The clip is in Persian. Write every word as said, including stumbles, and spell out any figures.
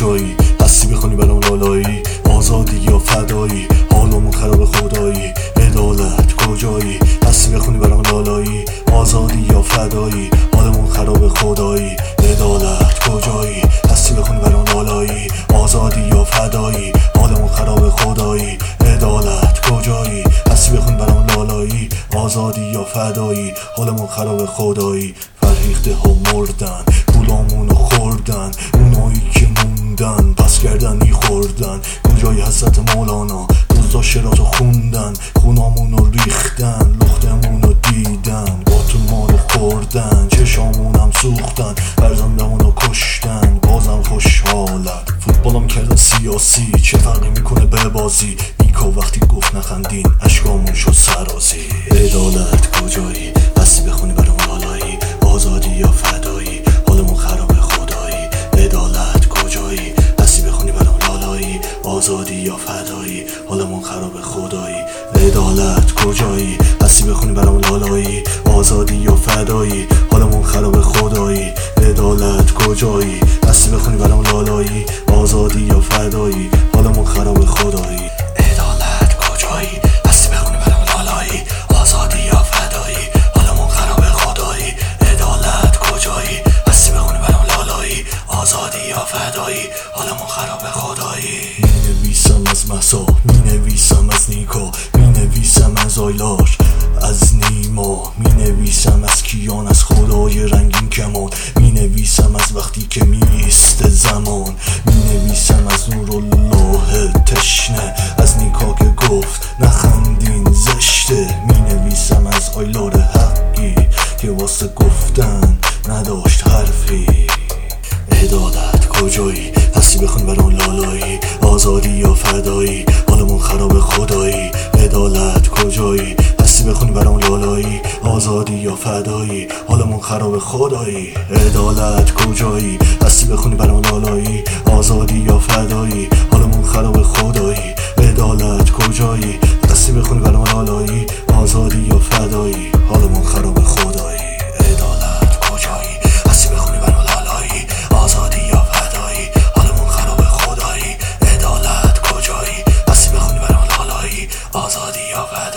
کجایی؟ هستی بخونی برام لالایی؟ آزادی یا فدایی؟ حالمون خراب خدایی؟ عدالت کجایی؟ هستی بخونی برام لالایی؟ آزادی یا فدایی؟ حالمون خراب خدایی؟ عدالت کجایی؟ هستی بخونی برام لالایی؟ آزادی یا فدایی؟ حالمون خراب خدایی؟ عدالت کجایی؟ هستی بخونی برام لالایی؟ آزادی یا فدایی؟ حالمون خراب خدایی؟ فرهیخته ها مردن، پولامونو خوردن، اونایی که موندن پس گردنی خوردن. کجای حضرت مولانا؟ دزدا شراتو خوندن، خونامونو ریختن، لختمونو دیدن، باتون ما رو خوردن، چشامونم سوختن، فرزندمونو کشتن، بازم خوشحالن. فوتبالم کردن سیاسی، چه فرقی میکنه به بازی؟ نیکا وقتی گفت نخندین اشکامون شد سرازی. عدالت کجایی؟ هستی بخونی برام لالایی؟ آزادی یا فدایی؟ حالمون خراب خدایی؟ عدالت کجایی؟ هستی بخونی برام لالایی؟ آزادی یا فدایی؟ حالمون خراب خدایی؟ عدالت کجایی؟ هستی بخونی برام لالایی؟ آزادی یا فدایی؟ حالمون خراب خدایی؟ عدالت کجایی؟ هستی بخونی برام لالایی؟ آزادی یا فدایی؟ حالمون خراب خدایی؟ عدالت کجایی؟ هستی بخونی برام لالایی؟ آزادی یا فدایی؟ حالمون خراب خدایی؟ عدالت کجایی؟ هستی بخونی برام لالایی؟ آزادی یا فدایی؟ حالمون خراب خدایی؟ می نویسم از مسا، می نویسم از نیکا، می نویسم از آیلاش، از نیما، می نویسم از کیان، از خدای رنگین کمان، می نویسم از وقتی که می ایسته زمان، می نویسم از نورالله تشنه، از نیکا که گفت نخندین زشته، می نویسم از آیلار حقی که واسه گفتن نداشت حرفی. عدالت کجایی؟ هستی بخون برام لالایی؟ آزادی یا فدایی؟ حالمون خراب خدایی؟ عدالت کجایی؟ هستی بخونی برام لالایی؟ آزادی یا فدایی؟ حالمون خراب خدایی؟ عدالت کجایی؟ هستی بخونی برام لالایی؟ آزادی یا فدایی؟ حالمون خراب خدایی؟ عدالت کجایی؟ هستی بخونی برام لالایی؟ آزادی یا فدایی؟ حالمون خراب خدایی؟ عدالت کجایی؟ هستی بخونی برام لالایی؟ آزادی یا فدایی؟ حالمون خراب خدایی؟ عدالت کجایی؟ هستی بخونی برام لالایی؟ آزادی یا فدایی؟